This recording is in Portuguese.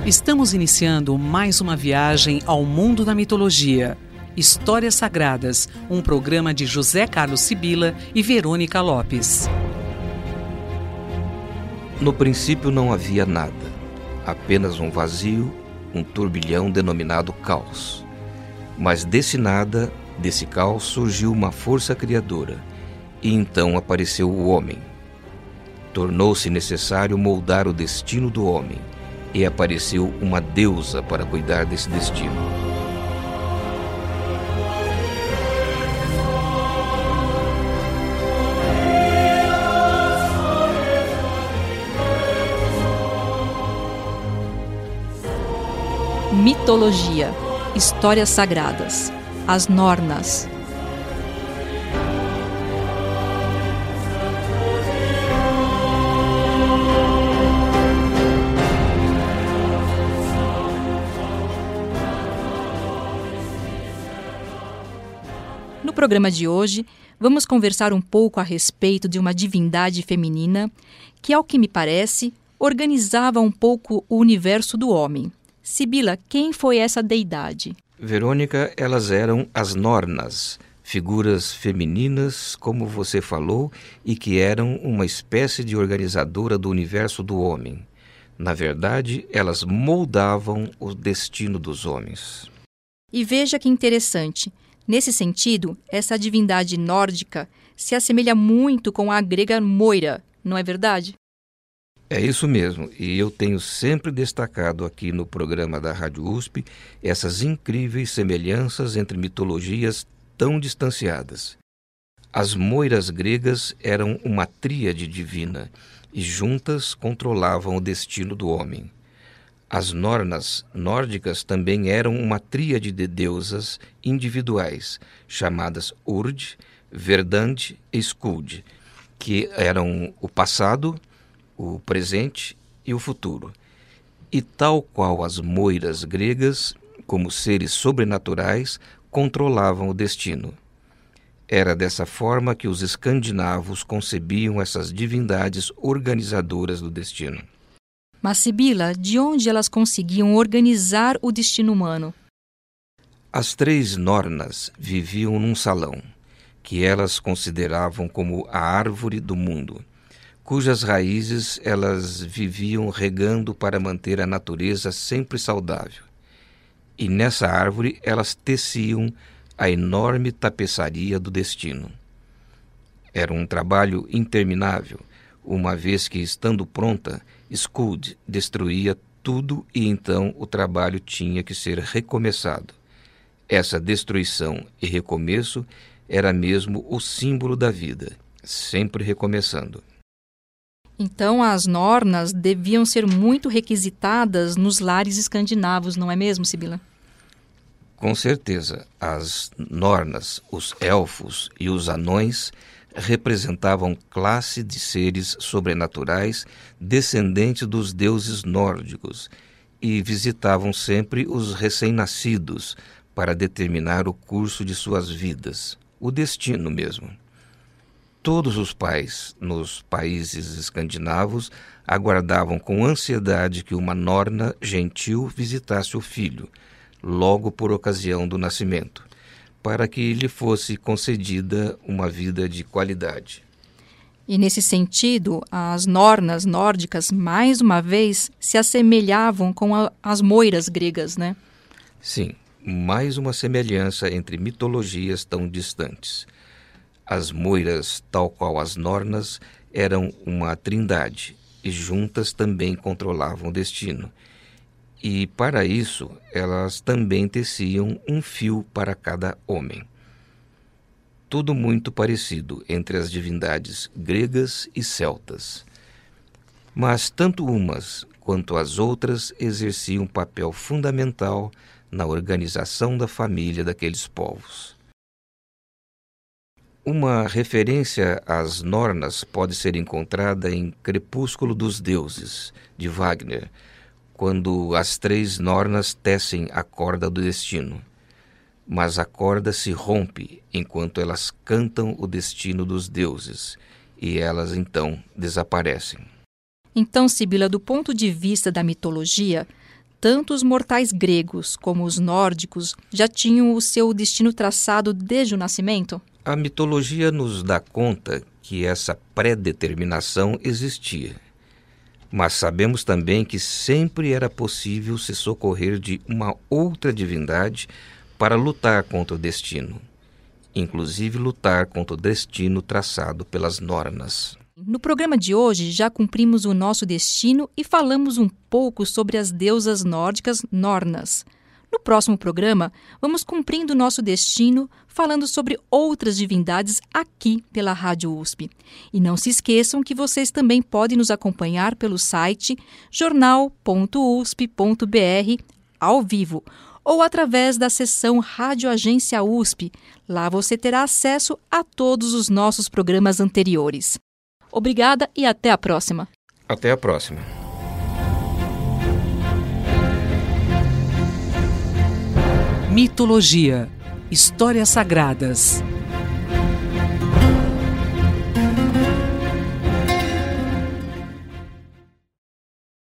Estamos iniciando mais uma viagem ao mundo da mitologia. Histórias Sagradas, um programa de José Carlos Sibila e Verônica Lopes. No princípio não havia nada, apenas um vazio, um turbilhão denominado caos. Mas desse nada, desse caos, surgiu uma força criadora, e então apareceu o homem. Tornou-se necessário moldar o destino do homem, e apareceu uma deusa para cuidar desse destino. Mitologia, histórias sagradas, as Nornas. No programa de hoje, vamos conversar um pouco a respeito de uma divindade feminina que, ao que me parece, organizava um pouco o universo do homem. Sibila, quem foi essa deidade? Verônica, elas eram as Nornas, figuras femininas, como você falou, e que eram uma espécie de organizadora do universo do homem. Na verdade, elas moldavam o destino dos homens. E veja que interessante. Nesse sentido, essa divindade nórdica se assemelha muito com a grega Moira, não é verdade? É isso mesmo, e eu tenho sempre destacado aqui no programa da Rádio USP essas incríveis semelhanças entre mitologias tão distanciadas. As moiras gregas eram uma tríade divina e juntas controlavam o destino do homem. As Nornas nórdicas também eram uma tríade de deusas individuais, chamadas Urd, Verdand e Skuld, que eram o passado, o presente e o futuro. E tal qual as moiras gregas, como seres sobrenaturais, controlavam o destino. Era dessa forma que os escandinavos concebiam essas divindades organizadoras do destino. Mas, Sibila, de onde elas conseguiam organizar o destino humano? As três Nornas viviam num salão, que elas consideravam como a árvore do mundo, cujas raízes elas viviam regando para manter a natureza sempre saudável. E nessa árvore elas teciam a enorme tapeçaria do destino. Era um trabalho interminável, uma vez que, estando pronta, Skuld destruía tudo e então o trabalho tinha que ser recomeçado. Essa destruição e recomeço era mesmo o símbolo da vida, sempre recomeçando. Então, as Nornas deviam ser muito requisitadas nos lares escandinavos, não é mesmo, Sibila? Com certeza, as Nornas, os elfos e os anões representavam classe de seres sobrenaturais descendentes dos deuses nórdicos e visitavam sempre os recém-nascidos para determinar o curso de suas vidas, o destino mesmo. Todos os pais nos países escandinavos aguardavam com ansiedade que uma Norna gentil visitasse o filho, logo por ocasião do nascimento, para que lhe fosse concedida uma vida de qualidade. E nesse sentido, as Nornas nórdicas, mais uma vez, se assemelhavam com as moiras gregas, né? Sim, mais uma semelhança entre mitologias tão distantes. As moiras, tal qual as Nornas, eram uma trindade e juntas também controlavam o destino. E, para isso, elas também teciam um fio para cada homem. Tudo muito parecido entre as divindades gregas e celtas. Mas tanto umas quanto as outras exerciam um papel fundamental na organização da família daqueles povos. Uma referência às Nornas pode ser encontrada em Crepúsculo dos Deuses, de Wagner, quando as três Nornas tecem a corda do destino. Mas a corda se rompe enquanto elas cantam o destino dos deuses, e elas então desaparecem. Então, Sibila, do ponto de vista da mitologia, tanto os mortais gregos como os nórdicos já tinham o seu destino traçado desde o nascimento? A mitologia nos dá conta que essa predeterminação existia. Mas sabemos também que sempre era possível se socorrer de uma outra divindade para lutar contra o destino, inclusive lutar contra o destino traçado pelas Nornas. No programa de hoje, já cumprimos o nosso destino e falamos um pouco sobre as deusas nórdicas Nornas. No próximo programa, vamos cumprindo o nosso destino falando sobre outras divindades aqui pela Rádio USP. E não se esqueçam que vocês também podem nos acompanhar pelo site jornal.usp.br ao vivo ou através da seção Rádio Agência USP. Lá você terá acesso a todos os nossos programas anteriores. Obrigada e até a próxima. Até a próxima. Mitologia, histórias sagradas.